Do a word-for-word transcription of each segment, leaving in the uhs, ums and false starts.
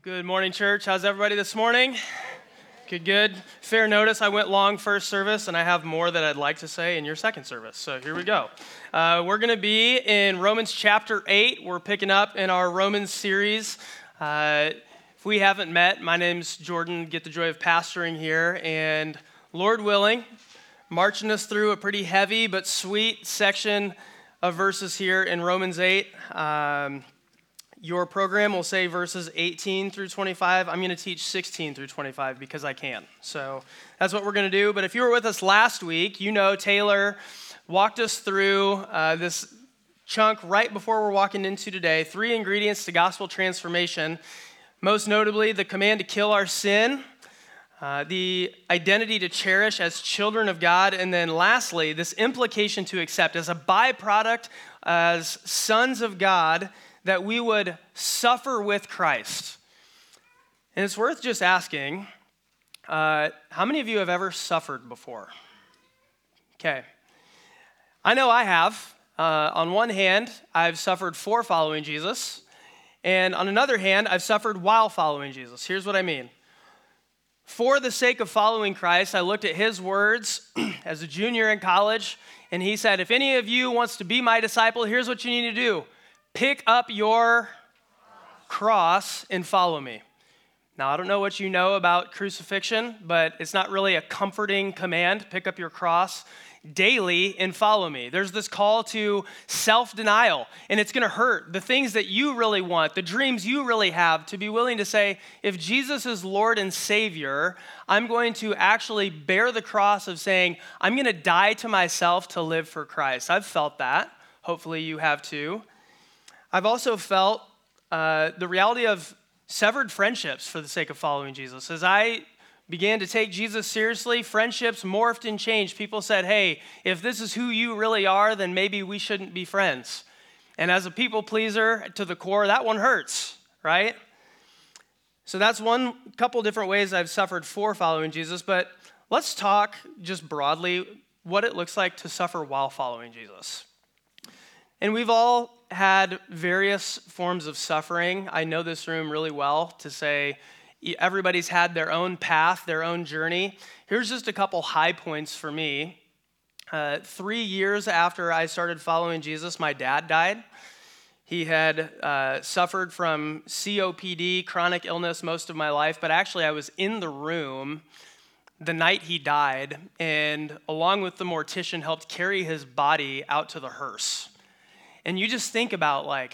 Good morning, church. How's everybody this morning? Good, good. Fair notice, I went long first service, and I have more that I'd like to say in your second service. So here we go. Uh, we're going to be in Romans chapter eight. We're picking up in our Romans series. Uh, if we haven't met, my name's Jordan. Get the joy of pastoring here. And Lord willing, marching us through a pretty heavy but sweet section of verses here in Romans eight. Um, Your program will say verses eighteen through twenty-five. I'm going to teach sixteen through twenty-five because I can. So that's what we're going to do. But if you were with us last week, you know Taylor walked us through uh, this chunk right before we're walking into today. Three ingredients to gospel transformation. Most notably, the command to kill our sin, uh, the identity to cherish as children of God, and then lastly, this implication to accept as a byproduct as sons of God, that we would suffer with Christ. And it's worth just asking, uh, how many of you have ever suffered before? Okay. I know I have. Uh, on one hand, I've suffered for following Jesus, and on another hand, I've suffered while following Jesus. Here's what I mean. For the sake of following Christ, I looked at his words as a junior in college, and he said, if any of you wants to be my disciple, here's what you need to do. Pick up your cross and follow me. Now, I don't know what you know about crucifixion, but it's not really a comforting command. Pick up your cross daily and follow me. There's this call to self-denial, and it's going to hurt. The things that you really want, the dreams you really have, to be willing to say, if Jesus is Lord and Savior, I'm going to actually bear the cross of saying, I'm going to die to myself to live for Christ. I've felt that. Hopefully you have too. I've also felt uh, the reality of severed friendships for the sake of following Jesus. As I began to take Jesus seriously, friendships morphed and changed. People said, hey, if this is who you really are, then maybe we shouldn't be friends. And as a people pleaser to the core, that one hurts, right? So that's one couple different ways I've suffered for following Jesus. But let's talk just broadly what it looks like to suffer while following Jesus. And we've all had various forms of suffering. I know this room really well to say everybody's had their own path, their own journey. Here's just a couple high points for me. Uh, three years after I started following Jesus, my dad died. He had uh, suffered from C O P D, chronic illness, most of my life, but actually I was in the room the night he died, and along with the mortician, helped carry his body out to the hearse. And you just think about like,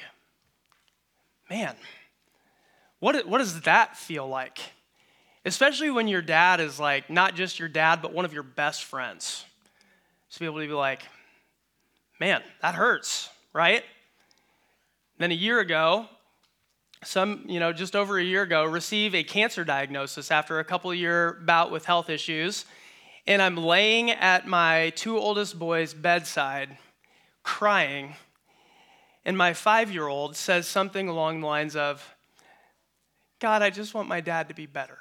man, what, what does that feel like? Especially when your dad is like, not just your dad, but one of your best friends. To be able to be like, man, that hurts, right? Then a year ago, some, you know, just over a year ago, receive a cancer diagnosis after a couple year bout with health issues. And I'm laying at my two oldest boys' bedside, crying. And my five-year-old says something along the lines of, God, I just want my dad to be better.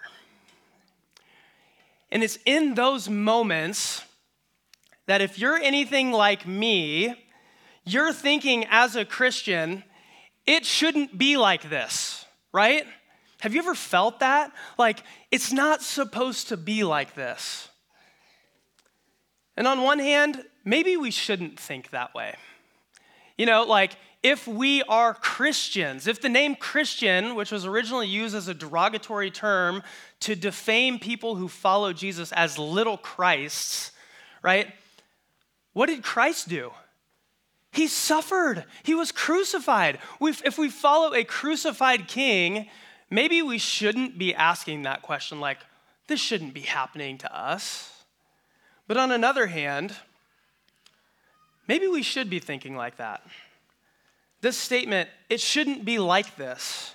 And it's in those moments that if you're anything like me, you're thinking as a Christian, it shouldn't be like this, right? Have you ever felt that? Like, it's not supposed to be like this. And on one hand, maybe we shouldn't think that way. You know, like, if we are Christians, if the name Christian, which was originally used as a derogatory term to defame people who follow Jesus as little Christs, right? What did Christ do? He suffered. He was crucified. If we follow a crucified king, maybe we shouldn't be asking that question like, this shouldn't be happening to us. But on another hand, maybe we should be thinking like that. This statement, it shouldn't be like this.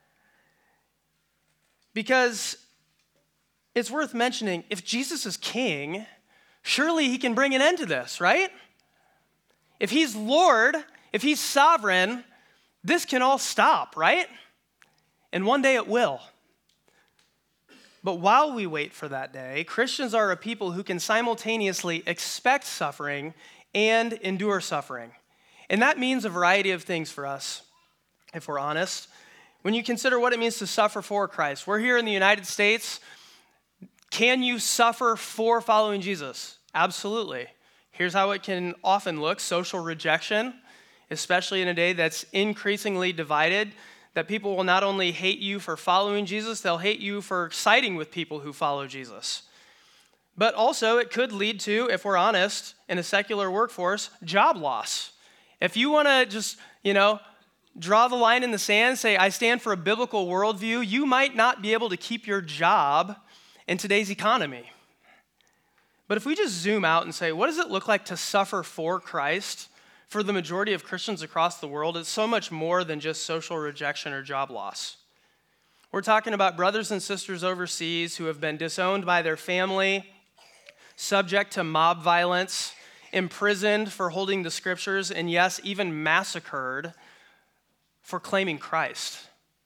Because it's worth mentioning, if Jesus is king, surely he can bring an end to this, right? If he's Lord, if he's sovereign, this can all stop, right? And one day it will. But while we wait for that day, Christians are a people who can simultaneously expect suffering and endure suffering. And that means a variety of things for us, if we're honest. When you consider what it means to suffer for Christ, we're here in the United States. Can you suffer for following Jesus? Absolutely. Here's how it can often look: social rejection, especially in a day that's increasingly divided, that people will not only hate you for following Jesus, they'll hate you for siding with people who follow Jesus. But also it could lead to, if we're honest, in a secular workforce, job loss. If you want to just, you know, draw the line in the sand, say, I stand for a biblical worldview, you might not be able to keep your job in today's economy. But if we just zoom out and say, what does it look like to suffer for Christ? For the majority of Christians across the world, it's so much more than just social rejection or job loss. We're talking about brothers and sisters overseas who have been disowned by their family, subject to mob violence, imprisoned for holding the scriptures, and yes, even massacred for claiming Christ.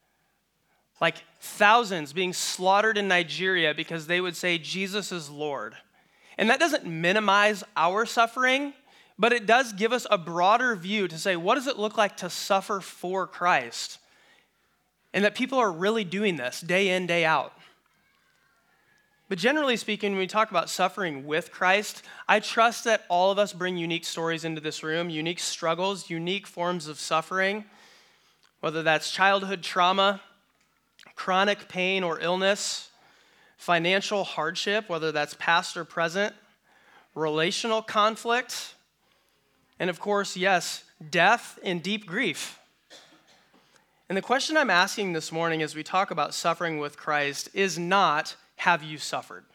Like thousands being slaughtered in Nigeria because they would say Jesus is Lord. And that doesn't minimize our suffering, but it does give us a broader view to say, what does it look like to suffer for Christ? And that people are really doing this day in, day out. But generally speaking, when we talk about suffering with Christ, I trust that all of us bring unique stories into this room, unique struggles, unique forms of suffering, whether that's childhood trauma, chronic pain or illness, financial hardship, whether that's past or present, relational conflict, and of course, yes, death and deep grief. And the question I'm asking this morning as we talk about suffering with Christ is not, have you suffered?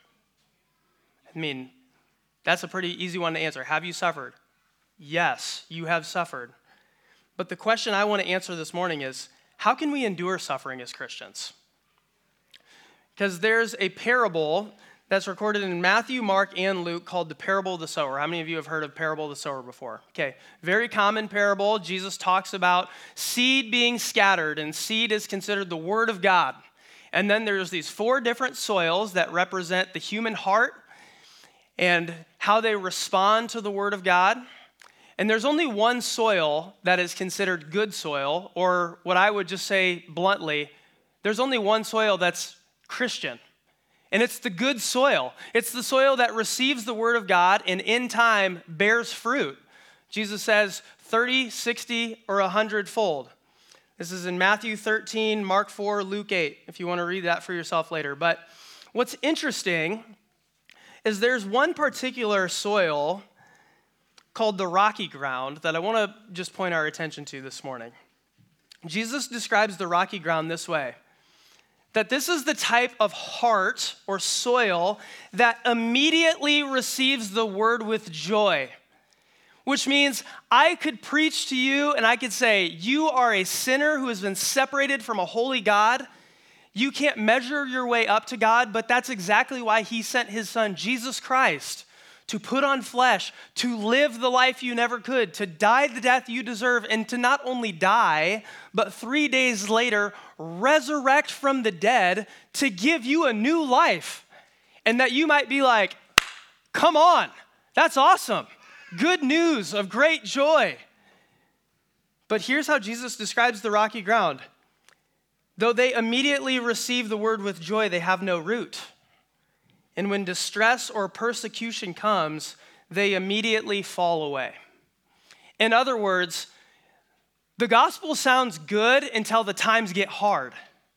I mean, that's a pretty easy one to answer. Have you suffered? Yes, you have suffered. But the question I want to answer this morning is, how can we endure suffering as Christians? Because there's a parable that's recorded in Matthew, Mark, and Luke called the parable of the sower. How many of you have heard of parable of the sower before? Okay, very common parable. Jesus talks about seed being scattered, and seed is considered the word of God. And then there's these four different soils that represent the human heart and how they respond to the word of God. And there's only one soil that is considered good soil, or what I would just say bluntly, there's only one soil that's Christian. And it's the good soil. It's the soil that receives the word of God and in time bears fruit. Jesus says thirty, sixty, or one hundred fold. This is in Matthew thirteen, Mark four, Luke eight, if you want to read that for yourself later. But what's interesting is there's one particular soil called the rocky ground that I want to just point our attention to this morning. Jesus describes the rocky ground this way, that this is the type of heart or soil that immediately receives the word with joy, which means I could preach to you and I could say, you are a sinner who has been separated from a holy God. You can't measure your way up to God, but that's exactly why he sent his son, Jesus Christ, to put on flesh, to live the life you never could, to die the death you deserve, and to not only die, but three days later, resurrect from the dead to give you a new life. And that you might be like, come on, that's awesome. Good news of great joy. But here's how Jesus describes the rocky ground. Though they immediately receive the word with joy, they have no root. And when distress or persecution comes, they immediately fall away. In other words, the gospel sounds good until the times get hard.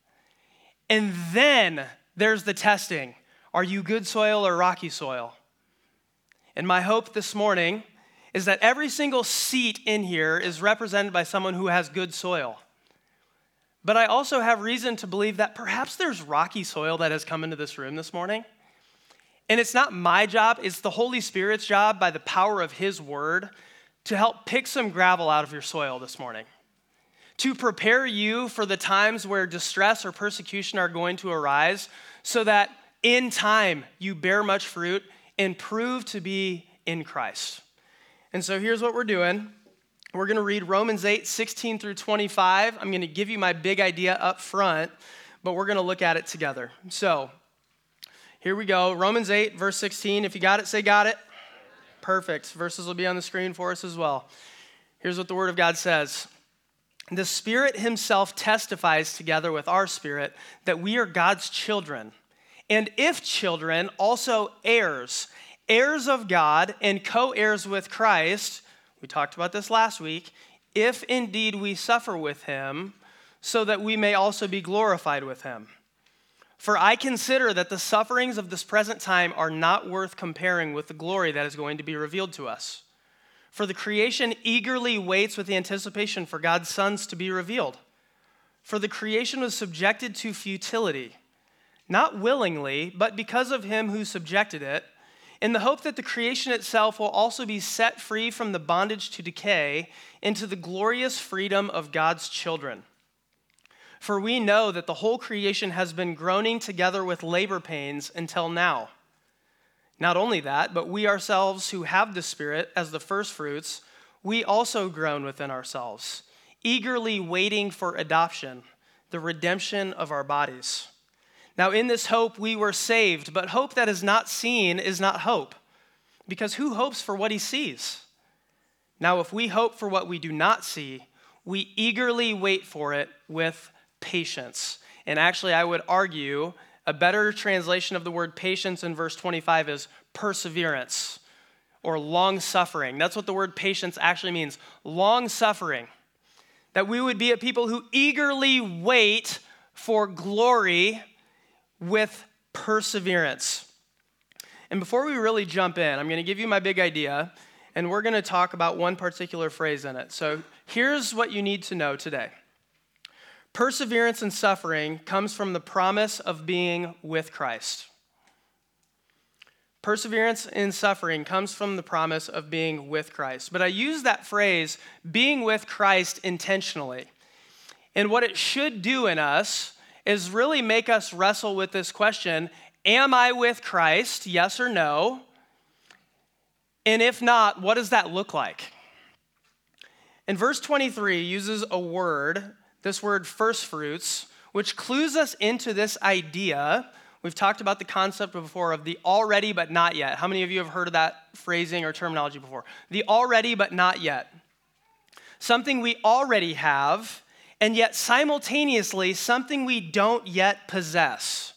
And then there's the testing. Are you good soil or rocky soil? And my hope this morning is that every single seat in here is represented by someone who has good soil. But I also have reason to believe that perhaps there's rocky soil that has come into this room this morning. And it's not my job, it's the Holy Spirit's job by the power of his word to help pick some gravel out of your soil this morning, to prepare you for the times where distress or persecution are going to arise so that in time you bear much fruit and prove to be in Christ. And so here's what we're doing. We're going to read Romans eight, sixteen through twenty-five. I'm going to give you my big idea up front, but we're going to look at it together. So here we go. Romans eight, verse sixteen. If you got it, say got it. Perfect. Verses will be on the screen for us as well. Here's what the Word of God says. The Spirit himself testifies together with our spirit that we are God's children. And if children, also heirs, heirs of God and co-heirs with Christ. We talked about this last week. If indeed we suffer with him, so that we may also be glorified with him. For I consider that the sufferings of this present time are not worth comparing with the glory that is going to be revealed to us. For the creation eagerly waits with the anticipation for God's sons to be revealed. For the creation was subjected to futility, not willingly, but because of him who subjected it, in the hope that the creation itself will also be set free from the bondage to decay into the glorious freedom of God's children. For we know that the whole creation has been groaning together with labor pains until now. Not only that, but we ourselves who have the Spirit as the firstfruits, we also groan within ourselves, eagerly waiting for adoption, the redemption of our bodies. Now in this hope we were saved, but hope that is not seen is not hope, because who hopes for what he sees? Now if we hope for what we do not see, we eagerly wait for it with patience. And actually I would argue a better translation of the word patience in verse twenty-five is perseverance or long-suffering. That's what the word patience actually means, long-suffering. That we would be a people who eagerly wait for glory with perseverance. And before we really jump in, I'm going to give you my big idea, and we're going to talk about one particular phrase in it. So here's what you need to know today. Perseverance and suffering comes from the promise of being with Christ. Perseverance in suffering comes from the promise of being with Christ. But I use that phrase, being with Christ, intentionally. And what it should do in us is really make us wrestle with this question, am I with Christ, yes or no? And if not, what does that look like? And verse twenty-three uses a word, this word first fruits, which clues us into this idea. We've talked about the concept before of the already but not yet. How many of you have heard of that phrasing or terminology before? The already but not yet. Something we already have, and yet simultaneously something we don't yet possess.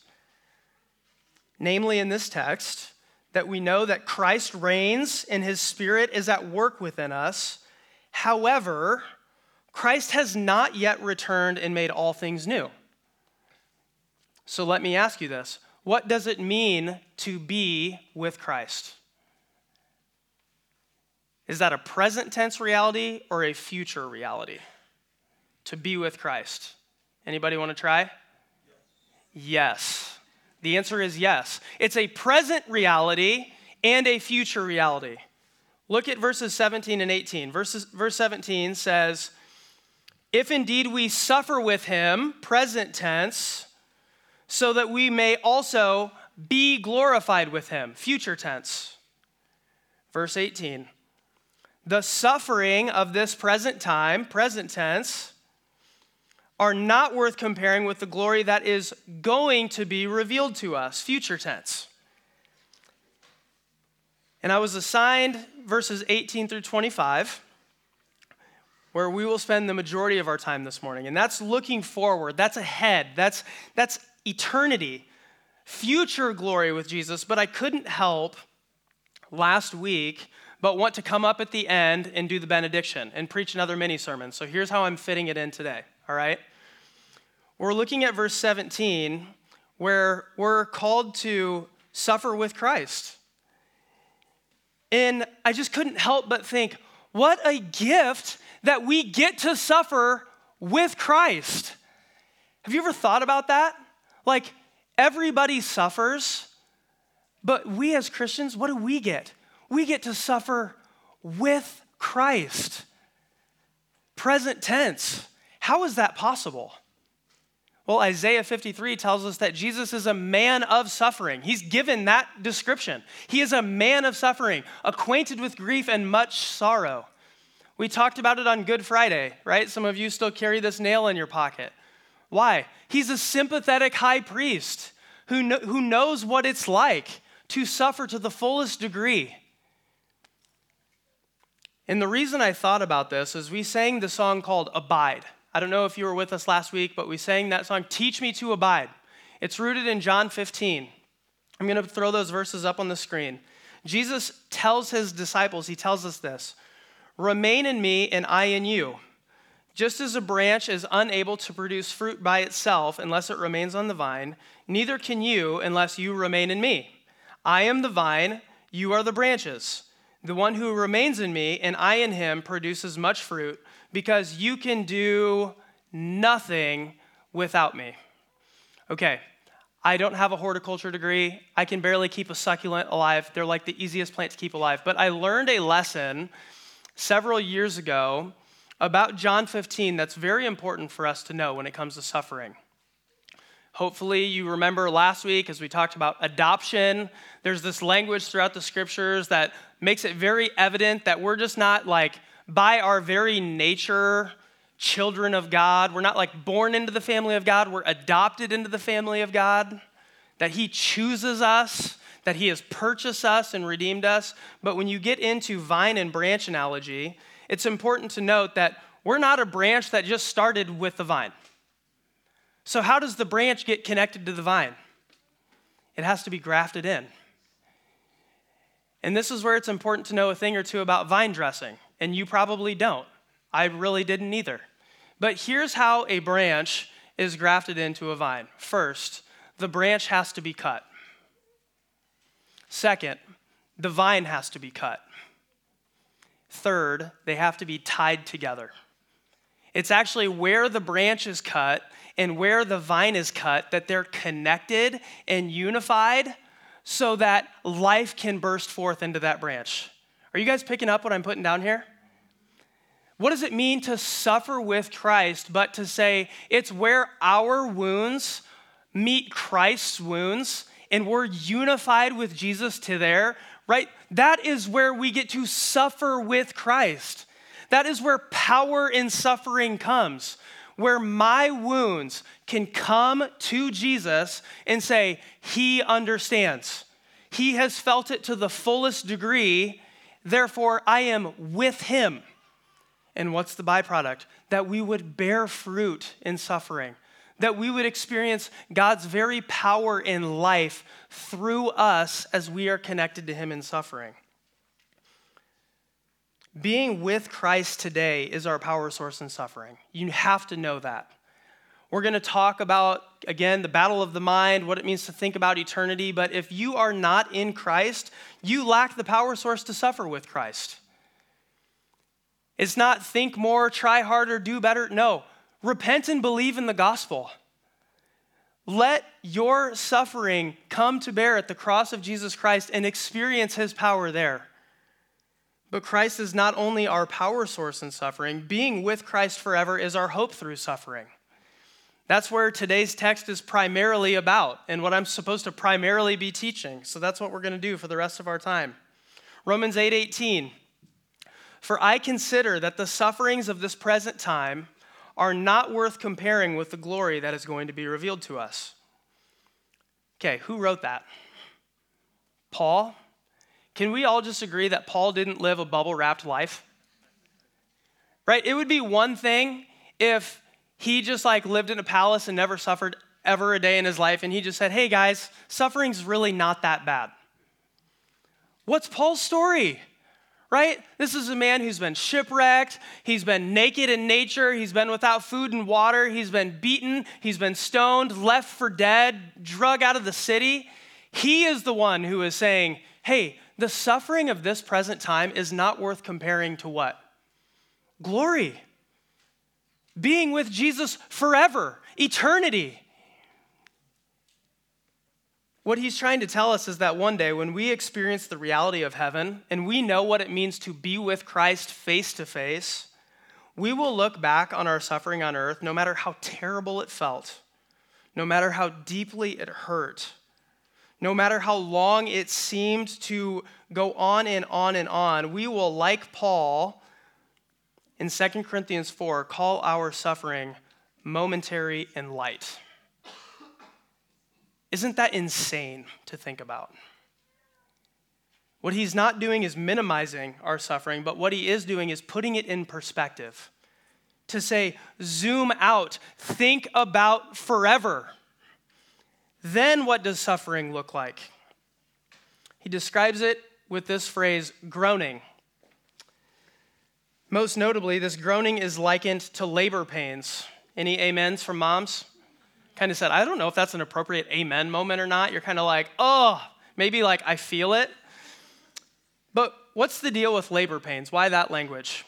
Namely in this text, that we know that Christ reigns and his Spirit is at work within us. However, Christ has not yet returned and made all things new. So let me ask you this. What does it mean to be with Christ? Is that a present tense reality or a future reality? To be with Christ. Anybody want to try? Yes. Yes. The answer is yes. It's a present reality and a future reality. Look at verses seventeen and eighteen. Verses, verse seventeen says, if indeed we suffer with him, present tense, so that we may also be glorified with him, future tense. Verse eighteen, the suffering of this present time, present tense, are not worth comparing with the glory that is going to be revealed to us, future tense. And I was assigned verses eighteen through twenty-five, where we will spend the majority of our time this morning. And that's looking forward, that's ahead, that's, that's eternity, future glory with Jesus. But I couldn't help last week but want to come up at the end and do the benediction and preach another mini sermon. So here's how I'm fitting it in today, all right? We're looking at verse seventeen, where we're called to suffer with Christ. And I just couldn't help but think, what a gift that we get to suffer with Christ. Have you ever thought about that? Like, everybody suffers, but we as Christians, what do we get? We get to suffer with Christ. Present tense. How is that possible? Well, Isaiah fifty-three tells us that Jesus is a man of suffering. He's given that description. He is a man of suffering, acquainted with grief and much sorrow. We talked about it on Good Friday, right? Some of you still carry this nail in your pocket. Why? He's a sympathetic high priest who, kn- who knows what it's like to suffer to the fullest degree. And the reason I thought about this is we sang the song called Abide. I don't know if you were with us last week, but we sang that song, Teach Me to Abide. It's rooted in John fifteen. I'm going to throw those verses up on the screen. Jesus tells his disciples, he tells us this, remain in me and I in you. Just as a branch is unable to produce fruit by itself unless it remains on the vine, neither can you unless you remain in me. I am the vine, you are the branches. The one who remains in me and I in him produces much fruit, because you can do nothing without me. Okay, I don't have a horticulture degree. I can barely keep a succulent alive. They're like the easiest plant to keep alive. But I learned a lesson several years ago about John fifteen that's very important for us to know when it comes to suffering. Hopefully you remember last week as we talked about adoption, there's this language throughout the scriptures that makes it very evident that we're just not like by our very nature children of God. We're not like born into the family of God. We're adopted into the family of God, that he chooses us, that he has purchased us and redeemed us. But when you get into vine and branch analogy, it's important to note that we're not a branch that just started with the vine. So how does the branch get connected to the vine? It has to be grafted in. And this is where it's important to know a thing or two about vine dressing. And you probably don't. I really didn't either. But here's how a branch is grafted into a vine. First, the branch has to be cut. Second, the vine has to be cut. Third, they have to be tied together. It's actually where the branch is cut and where the vine is cut that they're connected and unified so that life can burst forth into that branch. Are you guys picking up what I'm putting down here? What does it mean to suffer with Christ, but to say it's where our wounds meet Christ's wounds and we're unified with Jesus to there, right? That is where we get to suffer with Christ. That is where power in suffering comes, where my wounds can come to Jesus and say, he understands. He has felt it to the fullest degree, therefore I am with him. And what's the byproduct? That we would bear fruit in suffering, that we would experience God's very power in life through us as we are connected to him in suffering. Being with Christ today is our power source in suffering. You have to know that. We're going to talk about, again, the battle of the mind, what it means to think about eternity. But if you are not in Christ, you lack the power source to suffer with Christ. It's not think more, try harder, do better. No, repent and believe in the gospel. Let your suffering come to bear at the cross of Jesus Christ and experience his power there. But Christ is not only our power source in suffering, being with Christ forever is our hope through suffering. That's where today's text is primarily about and what I'm supposed to primarily be teaching. So that's what we're going to do for the rest of our time. Romans eight eighteen. For I consider that the sufferings of this present time are not worth comparing with the glory that is going to be revealed to us. Okay, who wrote that? Paul? Can we all just agree that Paul didn't live a bubble-wrapped life? Right? It would be one thing if he just like lived in a palace and never suffered ever a day in his life, and he just said, hey guys, suffering's really not that bad. What's Paul's story? Right? This is a man who's been shipwrecked. He's been naked in nature. He's been without food and water. He's been beaten. He's been stoned, left for dead, drug out of the city. He is the one who is saying, hey, the suffering of this present time is not worth comparing to what? Glory. Being with Jesus forever, eternity. What he's trying to tell us is that one day when we experience the reality of heaven and we know what it means to be with Christ face to face, we will look back on our suffering on earth, no matter how terrible it felt, no matter how deeply it hurt, no matter how long it seemed to go on and on and on, we will, like Paul in Second Corinthians four, call our suffering momentary and light. Isn't that insane to think about? What he's not doing is minimizing our suffering, but what he is doing is putting it in perspective. to say, zoom out, think about forever. Then what does suffering look like? He describes it with this phrase, groaning. Most notably, this groaning is likened to labor pains. Any amens from moms? Kind of said, I don't know if that's an appropriate amen moment or not. You're kind of like, oh, maybe like I feel it. But what's the deal with labor pains? Why that language?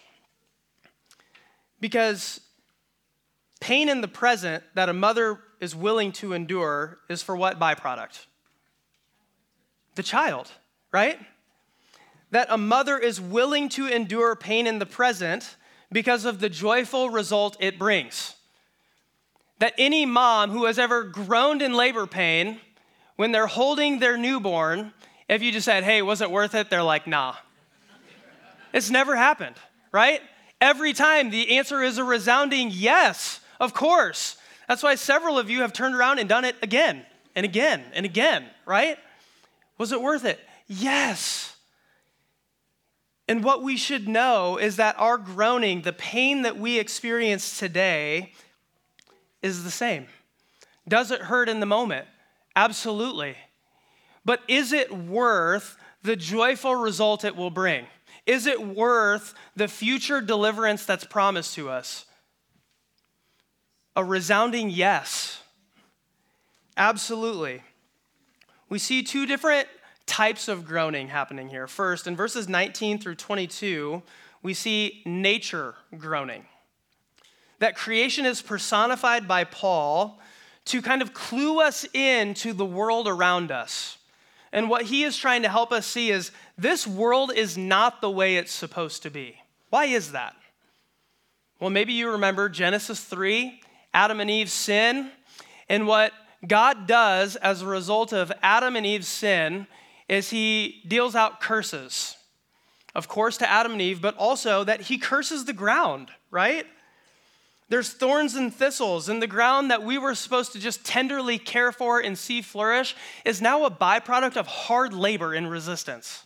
Because pain in the present that a mother is willing to endure is for what byproduct? The child, right? That a mother is willing to endure pain in the present because of the joyful result it brings. That any mom who has ever groaned in labor pain, when they're holding their newborn, if you just said, hey, was it worth it? They're like, nah. It's never happened, right? Every time the answer is a resounding yes, of course. That's why several of you have turned around and done it again and again and again, right? Was it worth it? Yes. And what we should know is that our groaning, the pain that we experience today, is the same. Does it hurt in the moment? Absolutely. But is it worth the joyful result it will bring? Is it worth the future deliverance that's promised to us? A resounding yes. Absolutely. We see two different types of groaning happening here. First, in verses nineteen through twenty-two, we see nature groaning. That creation is personified by Paul to kind of clue us into the world around us. And what he is trying to help us see is this world is not the way it's supposed to be. Why is that? Well, maybe you remember Genesis three, Adam and Eve's sin, and what God does as a result of Adam and Eve's sin is he deals out curses. Of course, to Adam and Eve, but also that he curses the ground, right? There's thorns and thistles, and the ground that we were supposed to just tenderly care for and see flourish is now a byproduct of hard labor and resistance.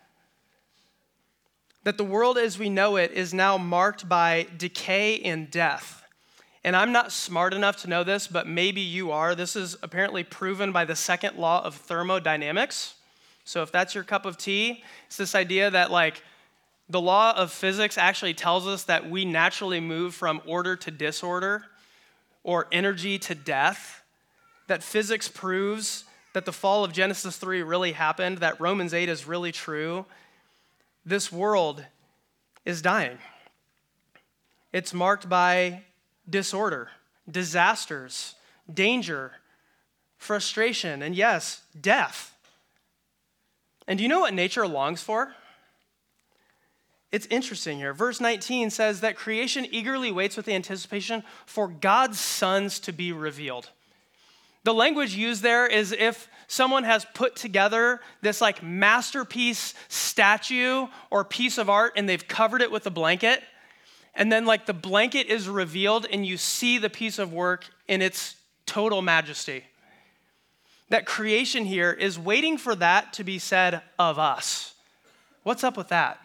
That the world as we know it is now marked by decay and death. And I'm not smart enough to know this, but maybe you are. This is apparently proven by the second law of thermodynamics. So if that's your cup of tea, it's this idea that like the law of physics actually tells us that we naturally move from order to disorder or energy to death. That physics proves that the fall of Genesis three really happened, that Romans eight is really true. This world is dying. It's marked by disorder, disasters, danger, frustration, and yes, death. And do you know what nature longs for? It's interesting here. Verse nineteen says that creation eagerly waits with the anticipation for God's sons to be revealed. The language used there is if someone has put together this like masterpiece statue or piece of art and they've covered it with a blanket, and then like the blanket is revealed and you see the piece of work in its total majesty. That creation here is waiting for that to be said of us. What's up with that?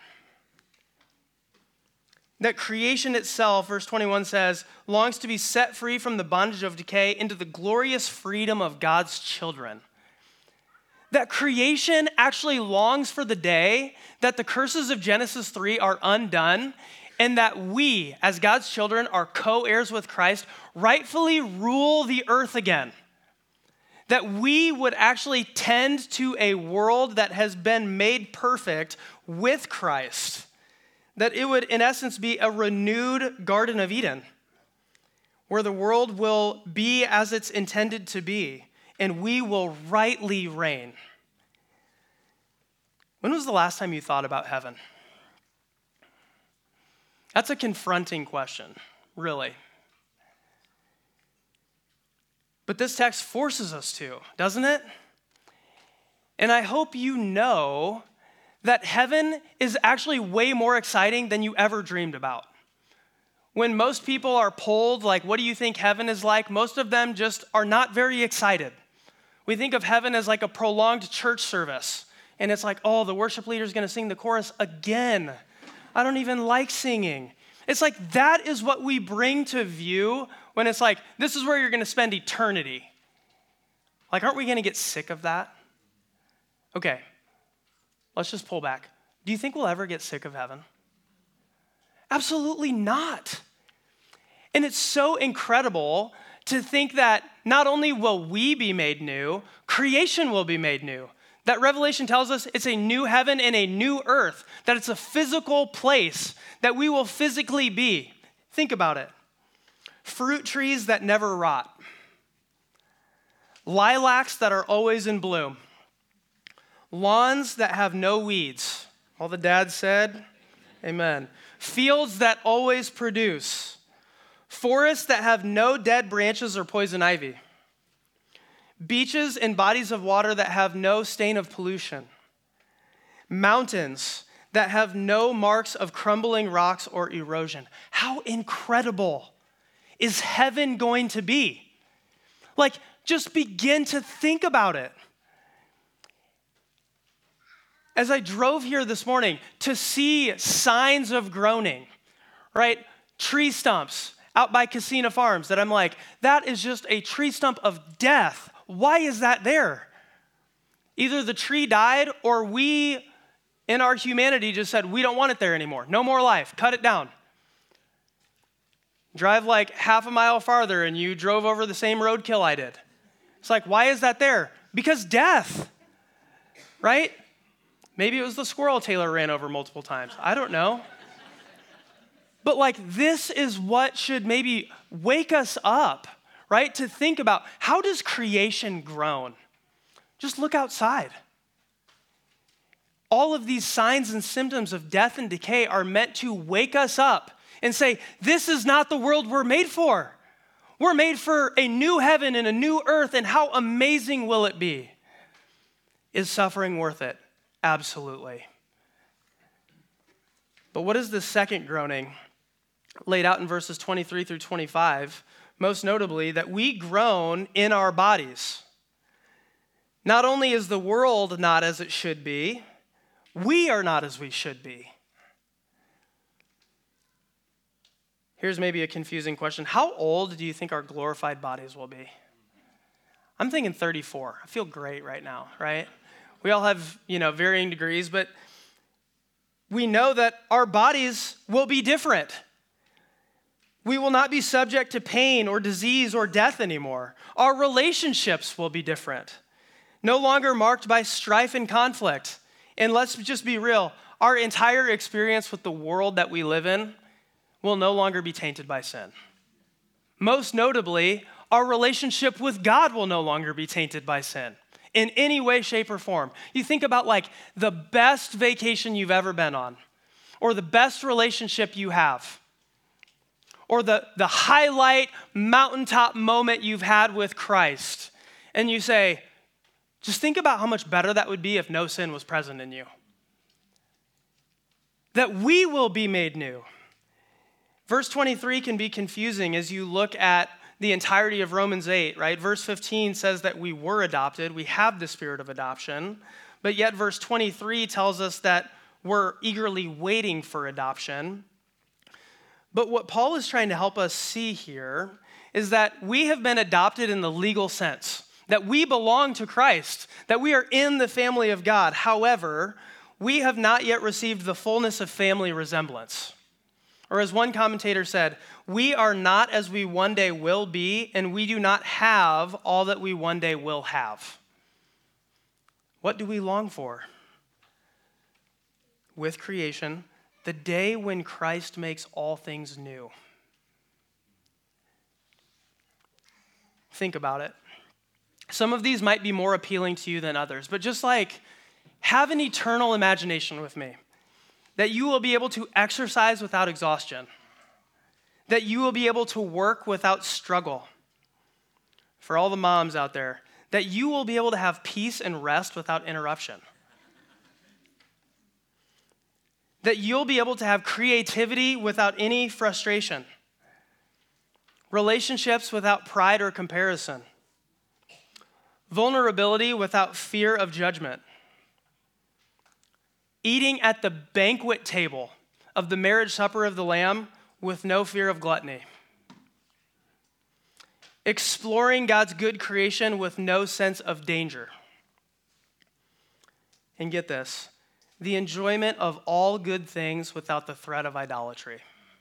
That creation itself, verse twenty-one says, longs to be set free from the bondage of decay into the glorious freedom of God's children. That creation actually longs for the day that the curses of Genesis three are undone and that we, as God's children, are co-heirs with Christ, rightfully rule the earth again. That we would actually tend to a world that has been made perfect with Christ. That it would, in essence, be a renewed Garden of Eden, where the world will be as it's intended to be, and we will rightly reign. When was the last time you thought about heaven? That's a confronting question, really. But this text forces us to, doesn't it? And I hope you know that heaven is actually way more exciting than you ever dreamed about. When most people are polled, like, what do you think heaven is like? Most of them just are not very excited. We think of heaven as like a prolonged church service. And it's like, oh, the worship leader's gonna sing the chorus again. I don't even like singing. It's like that is what we bring to view when it's like, this is where you're going to spend eternity. Like, aren't we going to get sick of that? Okay, let's just pull back. Do you think we'll ever get sick of heaven? Absolutely not. And it's so incredible to think that not only will we be made new, creation will be made new. That Revelation tells us it's a new heaven and a new earth, that it's a physical place that we will physically be. Think about it. Fruit trees that never rot. Lilacs that are always in bloom. Lawns that have no weeds. All the dads said, amen. Fields that always produce. Forests that have no dead branches or poison ivy. Beaches and bodies of water that have no stain of pollution. Mountains that have no marks of crumbling rocks or erosion. How incredible is heaven going to be? Like, just begin to think about it. As I drove here this morning to see signs of groaning, right? Tree stumps out by Casina Farms that I'm like, that is just a tree stump of death. Why is that there? Either the tree died or we, in our humanity, just said, we don't want it there anymore. No more life. Cut it down. Drive like half a mile farther and you drove over the same roadkill I did. It's like, why is that there? Because death, right? Maybe it was the squirrel Taylor ran over multiple times. I don't know. But like, this is what should maybe wake us up, right? To think about, how does creation groan? Just look outside. All of these signs and symptoms of death and decay are meant to wake us up and say, this is not the world we're made for. We're made for a new heaven and a new earth, and how amazing will it be? Is suffering worth it? Absolutely. But what is the second groaning laid out in verses twenty-three through twenty-five? Most notably, that we groan in our bodies. Not only is the world not as it should be, we are not as we should be. Here's maybe a confusing question. How old do you think our glorified bodies will be? I'm thinking thirty-four. I feel great right now, right? We all have, you know, varying degrees, but we know that our bodies will be different. We will not be subject to pain or disease or death anymore. Our relationships will be different, no longer marked by strife and conflict. And let's just be real, our entire experience with the world that we live in will no longer be tainted by sin. Most notably, our relationship with God will no longer be tainted by sin in any way, shape, or form. You think about like the best vacation you've ever been on, or the best relationship you have, or the, the highlight mountaintop moment you've had with Christ, and you say, just think about how much better that would be if no sin was present in you. That we will be made new. Verse twenty-three can be confusing as you look at the entirety of Romans eight, right? Verse fifteen says that we were adopted, we have the spirit of adoption, but yet verse twenty-three tells us that we're eagerly waiting for adoption. But what Paul is trying to help us see here is that we have been adopted in the legal sense, that we belong to Christ, that we are in the family of God. However, we have not yet received the fullness of family resemblance. Or as one commentator said, we are not as we one day will be, and we do not have all that we one day will have. What do we long for? With creation, the day when Christ makes all things new. Think about it. Some of these might be more appealing to you than others, but just like have an eternal imagination with me. That you will be able to exercise without exhaustion. That you will be able to work without struggle. For all the moms out there, that you will be able to have peace and rest without interruption. That you'll be able to have creativity without any frustration. Relationships without pride or comparison. Vulnerability without fear of judgment. Eating at the banquet table of the marriage supper of the Lamb with no fear of gluttony. Exploring God's good creation with no sense of danger. And get this, the enjoyment of all good things without the threat of idolatry.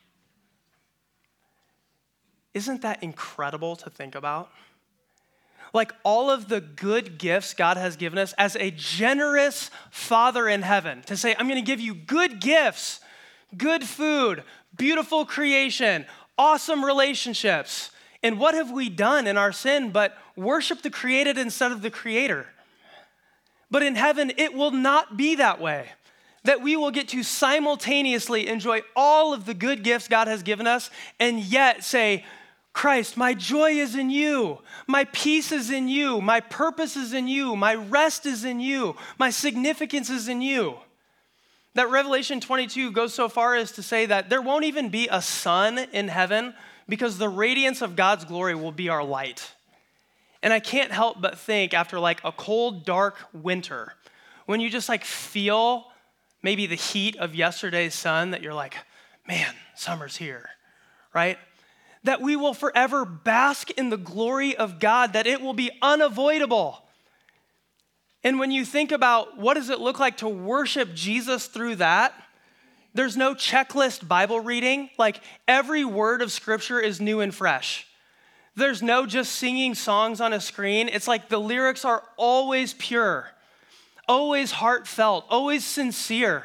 Isn't that incredible to think about? Like all of the good gifts God has given us as a generous Father in heaven, to say, I'm going to give you good gifts, good food, beautiful creation, awesome relationships. And what have we done in our sin but worship the created instead of the creator? But in heaven, it will not be that way. That we will get to simultaneously enjoy all of the good gifts God has given us and yet say, Christ, my joy is in you. My peace is in you. My purpose is in you. My rest is in you. My significance is in you. That Revelation twenty-two goes so far as to say that there won't even be a sun in heaven because the radiance of God's glory will be our light. And I can't help but think after like a cold, dark winter, when you just like feel maybe the heat of yesterday's sun, that you're like, man, summer's here, right? That we will forever bask in the glory of God, that it will be unavoidable. And when you think about what does it look like to worship Jesus through that, there's no checklist Bible reading. Like every word of scripture is new and fresh. There's no just singing songs on a screen. It's like the lyrics are always pure, always heartfelt, always sincere.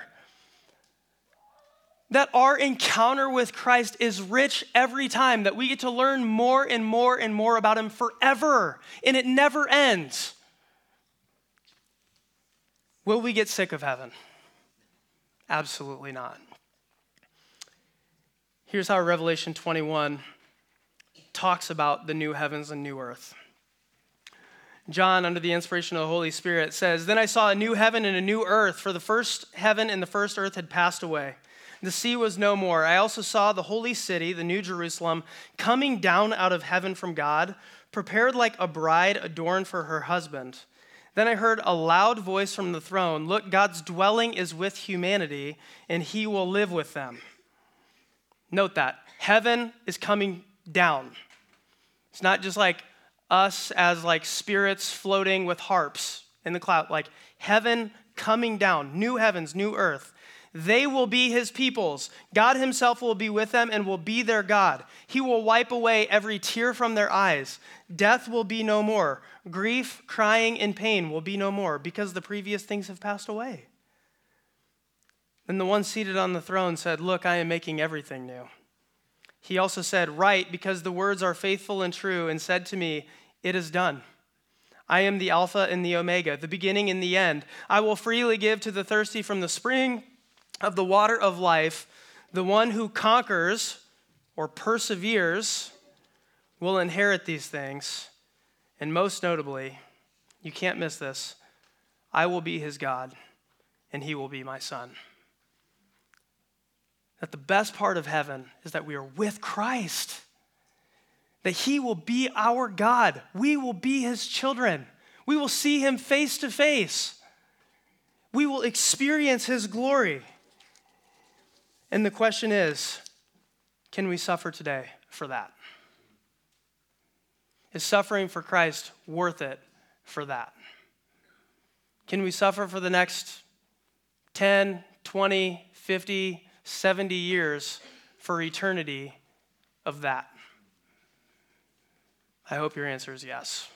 That our encounter with Christ is rich every time, that we get to learn more and more and more about him forever, and it never ends. Will we get sick of heaven? Absolutely not. Here's how Revelation twenty-one talks about the new heavens and new earth. John, under the inspiration of the Holy Spirit, says, Then I saw a new heaven and a new earth, for the first heaven and the first earth had passed away. The sea was no more. I also saw the holy city, the new Jerusalem, coming down out of heaven from God, prepared like a bride adorned for her husband. Then I heard a loud voice from the throne, Look, God's dwelling is with humanity, and he will live with them. Note that. Heaven is coming down. It's not just like us as like spirits floating with harps in the cloud. Like heaven coming down, new heavens, new earth. They will be his peoples. God himself will be with them and will be their God. He will wipe away every tear from their eyes. Death will be no more. Grief, crying, and pain will be no more because the previous things have passed away. Then the one seated on the throne said, Look, I am making everything new. He also said, Write, because the words are faithful and true, and said to me, It is done. I am the Alpha and the Omega, the beginning and the end. I will freely give to the thirsty from the spring of the water of life. The one who conquers or perseveres will inherit these things. And most notably, you can't miss this, I will be his God, and he will be my son. That the best part of heaven is that we are with Christ. That he will be our God. We will be his children. We will see him face to face. We will experience his glory. And the question is, can we suffer today for that? Is suffering for Christ worth it for that? Can we suffer for the next ten, twenty, fifty, seventy years for eternity of that? I hope your answer is yes.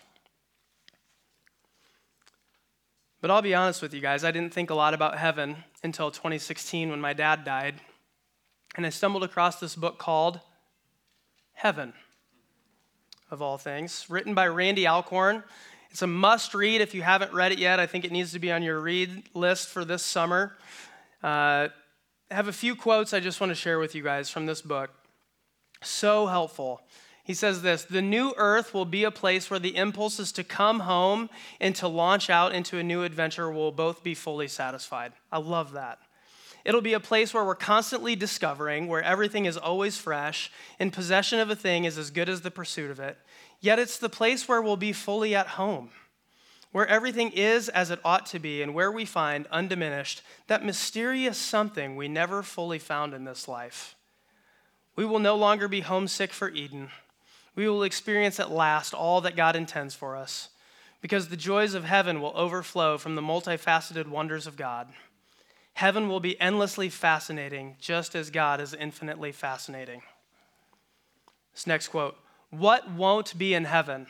But I'll be honest with you guys, I didn't think a lot about heaven until twenty sixteen when my dad died. And I stumbled across this book called Heaven, of all things, written by Randy Alcorn. It's a must read if you haven't read it yet. I think it needs to be on your read list for this summer. Uh, I have a few quotes I just want to share with you guys from this book. So helpful. He says this, the new earth will be a place where the impulses to come home and to launch out into a new adventure will both be fully satisfied. I love that. It'll be a place where we're constantly discovering, where everything is always fresh, and possession of a thing is as good as the pursuit of it. Yet it's the place where we'll be fully at home, where everything is as it ought to be, and where we find, undiminished, that mysterious something we never fully found in this life. We will no longer be homesick for Eden. We will experience at last all that God intends for us, because the joys of heaven will overflow from the multifaceted wonders of God. Heaven will be endlessly fascinating, just as God is infinitely fascinating. This next quote, what won't be in heaven?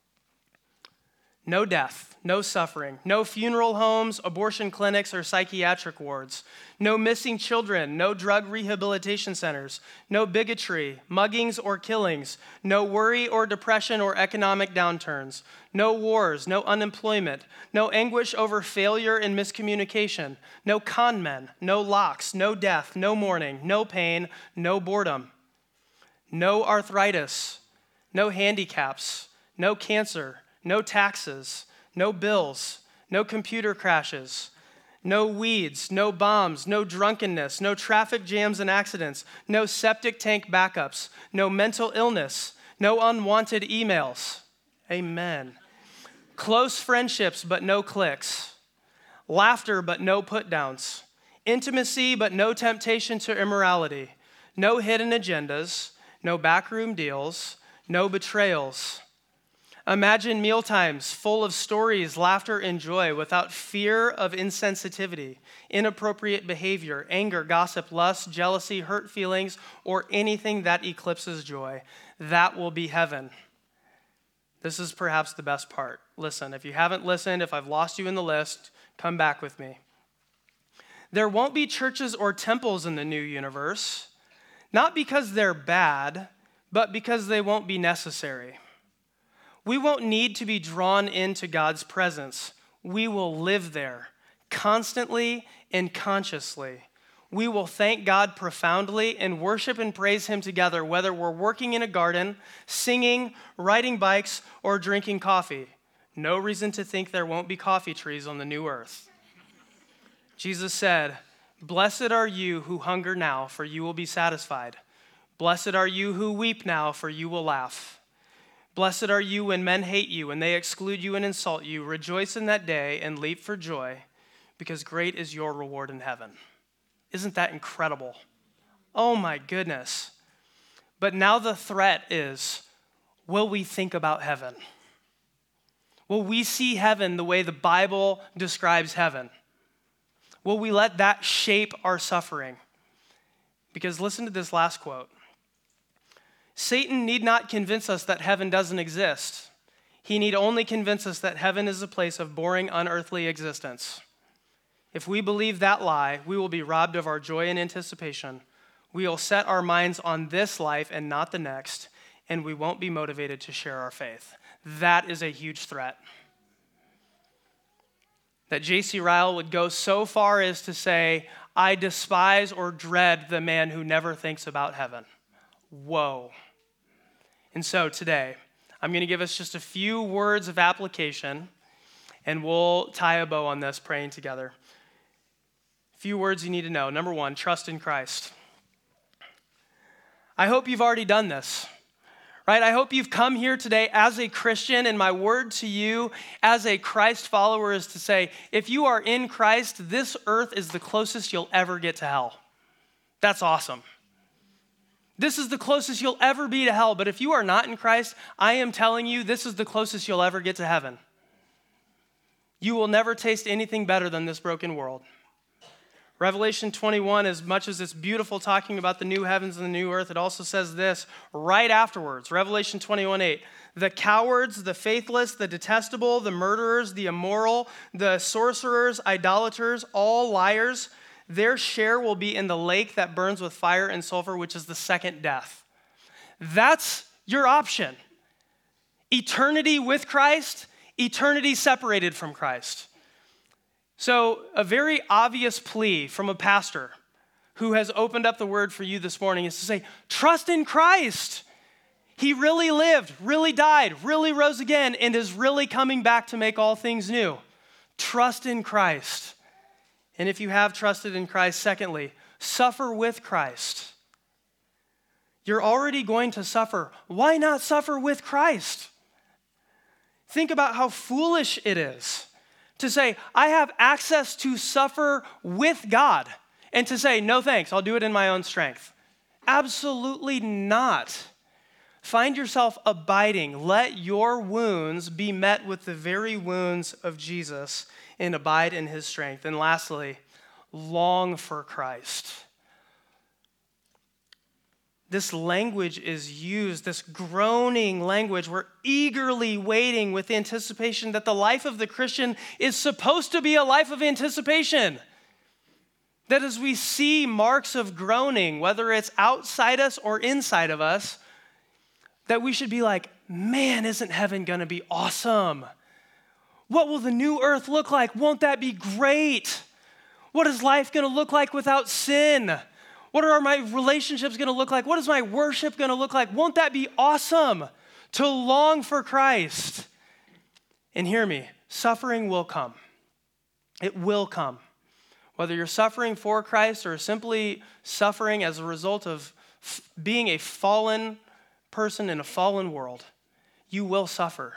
No death, no suffering, no funeral homes, abortion clinics, or psychiatric wards, no missing children, no drug rehabilitation centers, no bigotry, muggings, or killings, no worry or depression or economic downturns, no wars, no unemployment, no anguish over failure and miscommunication, no con men, no locks, no death, no mourning, no pain, no boredom, no arthritis, no handicaps, no cancer, no taxes, no bills, no computer crashes, no weeds, no bombs, no drunkenness, no traffic jams and accidents, no septic tank backups, no mental illness, no unwanted emails. Amen. Close friendships, but no cliques. Laughter, but no put-downs. Intimacy, but no temptation to immorality. No hidden agendas, no backroom deals, no betrayals. Imagine mealtimes full of stories, laughter, and joy without fear of insensitivity, inappropriate behavior, anger, gossip, lust, jealousy, hurt feelings, or anything that eclipses joy. That will be heaven. This is perhaps the best part. Listen, if you haven't listened, if I've lost you in the list, come back with me. There won't be churches or temples in the new universe, not because they're bad, but because they won't be necessary. We won't need to be drawn into God's presence. We will live there constantly and consciously. We will thank God profoundly and worship and praise him together, whether we're working in a garden, singing, riding bikes, or drinking coffee. No reason to think there won't be coffee trees on the new earth. Jesus said, "Blessed are you who hunger now, for you will be satisfied. Blessed are you who weep now, for you will laugh. Blessed are you when men hate you and they exclude you and insult you. Rejoice in that day and leap for joy, because great is your reward in heaven." Isn't that incredible? Oh my goodness. But now the threat is, will we think about heaven? Will we see heaven the way the Bible describes heaven? Will we let that shape our suffering? Because listen to this last quote. Satan need not convince us that heaven doesn't exist. He need only convince us that heaven is a place of boring, unearthly existence. If we believe that lie, we will be robbed of our joy and anticipation. We will set our minds on this life and not the next, and we won't be motivated to share our faith. That is a huge threat. That J C Ryle would go so far as to say, "I despise or dread the man who never thinks about heaven." Whoa. And so today, I'm going to give us just a few words of application, and we'll tie a bow on this praying together. A few words you need to know. Number one, trust in Christ. I hope you've already done this, right? I hope you've come here today as a Christian, and my word to you as a Christ follower is to say, if you are in Christ, this earth is the closest you'll ever get to hell. That's awesome. This is the closest you'll ever be to hell, but if you are not in Christ, I am telling you, this is the closest you'll ever get to heaven. You will never taste anything better than this broken world. Revelation twenty-one, as much as it's beautiful talking about the new heavens and the new earth, it also says this right afterwards. Revelation twenty-one eight, the cowards, the faithless, the detestable, the murderers, the immoral, the sorcerers, idolaters, all liars, their share will be in the lake that burns with fire and sulfur, which is the second death. That's your option. Eternity with Christ, eternity separated from Christ. So a very obvious plea from a pastor who has opened up the word for you this morning is to say, trust in Christ. He really lived, really died, really rose again, and is really coming back to make all things new. Trust in Christ. And if you have trusted in Christ, secondly, suffer with Christ. You're already going to suffer. Why not suffer with Christ? Think about how foolish it is to say, I have access to suffer with God, and to say, no thanks, I'll do it in my own strength. Absolutely not. Find yourself abiding. Let your wounds be met with the very wounds of Jesus and abide in his strength. And lastly, long for Christ. This language is used, this groaning language. We're eagerly waiting with anticipation that the life of the Christian is supposed to be a life of anticipation. That as we see marks of groaning, whether it's outside us or inside of us, that we should be like, man, isn't heaven going to be awesome? What will the new earth look like? Won't that be great? What is life going to look like without sin? What are my relationships going to look like? What is my worship going to look like? Won't that be awesome? To long for Christ. And hear me, suffering will come. It will come. Whether you're suffering for Christ or simply suffering as a result of f- being a fallen person in a fallen world, you will suffer.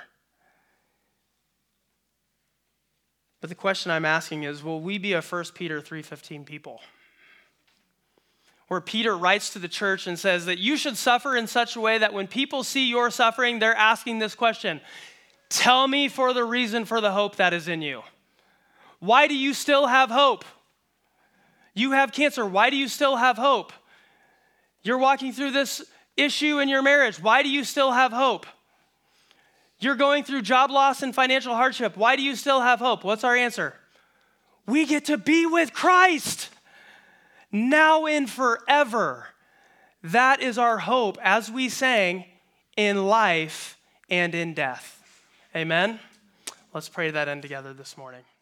But the question I'm asking is, will we be a First Peter three fifteen people? Where Peter writes to the church and says that you should suffer in such a way that when people see your suffering, they're asking this question: tell me for the reason for the hope that is in you. Why do you still have hope? You have cancer. Why do you still have hope? You're walking through this issue in your marriage. Why do you still have hope? You're going through job loss and financial hardship. Why do you still have hope? What's our answer? We get to be with Christ now and forever. That is our hope, as we sang, in life and in death. Amen? Let's pray that end together this morning.